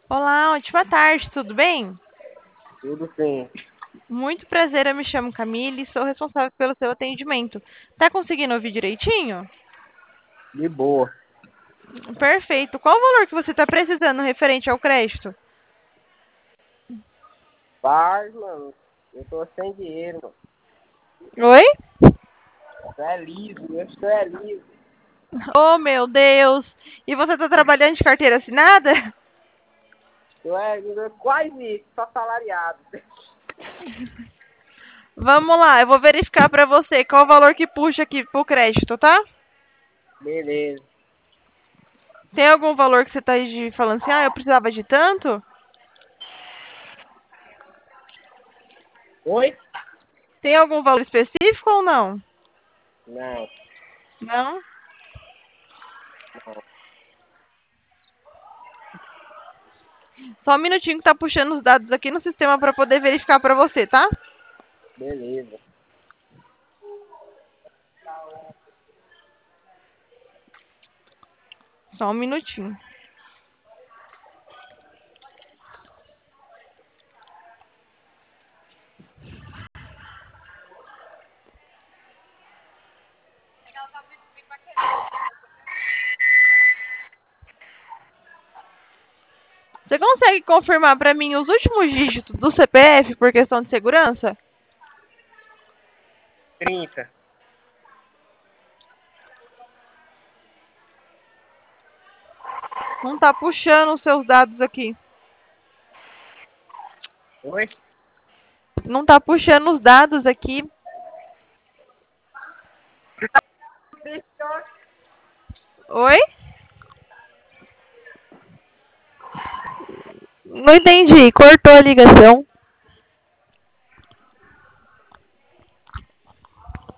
Olá, ótima tarde, tudo bem? Tudo sim. Muito prazer, eu me chamo Camille e sou responsável pelo seu atendimento. Tá conseguindo ouvir direitinho? De boa. Perfeito. Qual o valor que você está precisando referente ao crédito? Paz, mano. Eu tô sem dinheiro, mano. Oi? Tu é livre, eu estou é livre. Oh, meu Deus! E você está trabalhando de carteira assinada? Tu é quase isso, só salariado. Vamos lá, eu vou verificar para você qual o valor que puxa aqui pro crédito, tá? Beleza. Tem algum valor que você está falando assim, eu precisava de tanto? Oi? Tem algum valor específico ou não? Não, Não? não. Só um minutinho que tá puxando os dados aqui no sistema para poder verificar para você, tá? Beleza. Só um minutinho. Você consegue confirmar para mim os últimos dígitos do CPF por questão de segurança? 30. Não tá puxando os seus dados aqui. Oi? Não tá puxando os dados aqui. Oi? Não entendi. Cortou a ligação.